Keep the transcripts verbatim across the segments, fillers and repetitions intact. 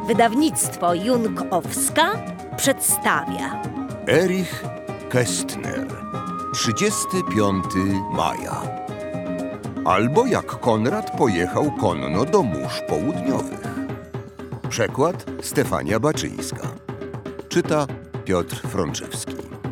Wydawnictwo Jungowska przedstawia Erich Kästner, trzydziestego piątego maja. Albo jak Konrad pojechał konno do mórz południowych. Przekład Stefania Baczyńska. Czyta Piotr Frączewski.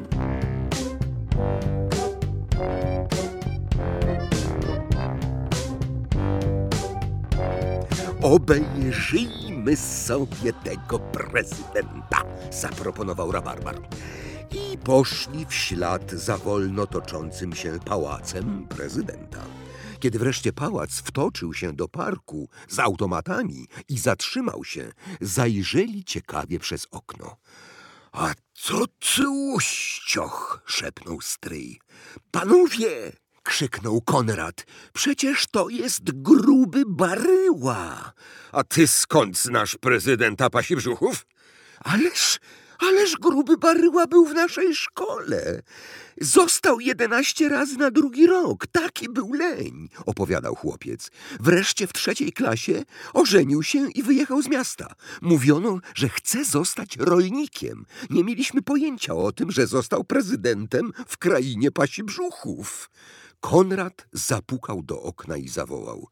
Obejrzyjmy sobie tego prezydenta, zaproponował rabarbar. I poszli w ślad za wolno toczącym się pałacem prezydenta. Kiedy wreszcie pałac wtoczył się do parku z automatami i zatrzymał się, zajrzeli ciekawie przez okno. A co tłuścioch, szepnął stryj. Panowie! Krzyknął Konrad. Przecież to jest gruby Baryła. A ty skąd znasz prezydenta Pasibrzuchów? Ależ, ależ gruby Baryła był w naszej szkole. Został jedenaście razy na drugi rok. Taki był leń, opowiadał chłopiec. Wreszcie w trzeciej klasie ożenił się i wyjechał z miasta. Mówiono, że chce zostać rolnikiem. Nie mieliśmy pojęcia o tym, że został prezydentem w krainie Pasibrzuchów. Konrad zapukał do okna i zawołał.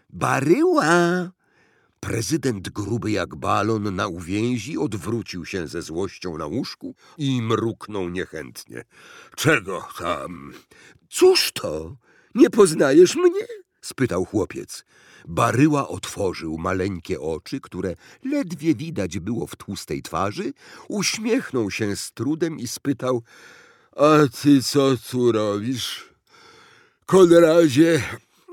Baryła! Prezydent gruby jak balon na uwięzi odwrócił się ze złością na łóżku i mruknął niechętnie. Czego tam? Cóż to? Nie poznajesz mnie? Spytał chłopiec. Baryła otworzył maleńkie oczy, które ledwie widać było w tłustej twarzy, uśmiechnął się z trudem i spytał. A ty co tu robisz? Konradzie?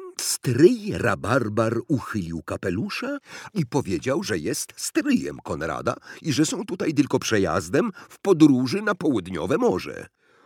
Stryj rabarbar uchylił kapelusza i powiedział, że jest stryjem Konrada i że są tutaj tylko przejazdem w podróży na południowe morze.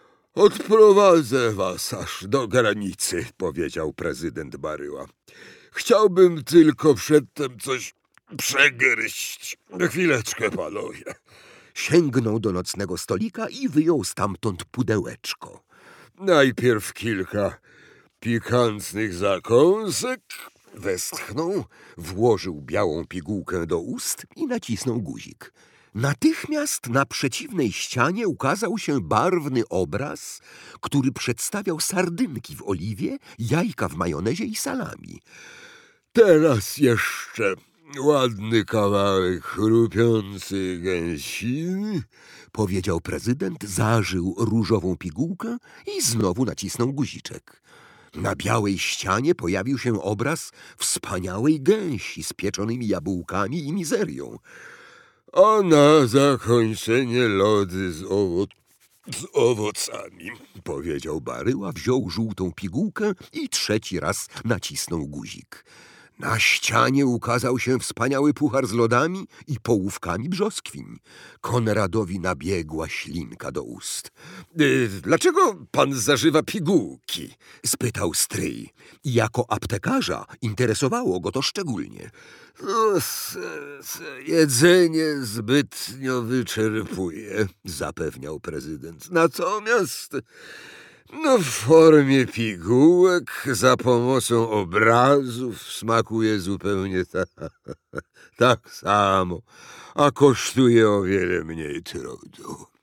Odprowadzę was aż do granicy, powiedział prezydent Baryła. Chciałbym tylko przedtem coś przegryźć. Chwileczkę, panowie. Sięgnął do nocnego stolika i wyjął stamtąd pudełeczko. Najpierw kilka pikantnych zakąsek. Westchnął, włożył białą pigułkę do ust i nacisnął guzik. Natychmiast na przeciwnej ścianie ukazał się barwny obraz, który przedstawiał sardynki w oliwie, jajka w majonezie i salami. Teraz jeszcze ładny kawałek chrupiący gęsiny, powiedział prezydent, zażył różową pigułkę i znowu nacisnął guziczek. Na białej ścianie pojawił się obraz wspaniałej gęsi z pieczonymi jabłkami i mizerią. A na zakończenie lody z, owo z owocami, powiedział Baryła, wziął żółtą pigułkę i trzeci raz nacisnął guzik. Na ścianie ukazał się wspaniały puchar z lodami i połówkami brzoskwiń. Konradowi nabiegła ślinka do ust. Yy, dlaczego pan zażywa pigułki? Spytał stryj. I jako aptekarza interesowało go to szczególnie. No, s, s, jedzenie zbytnio wyczerpuje, zapewniał prezydent. Natomiast no, w formie pigułek za pomocą obrazów smakuje zupełnie ta, tak samo, a kosztuje o wiele mniej trudu.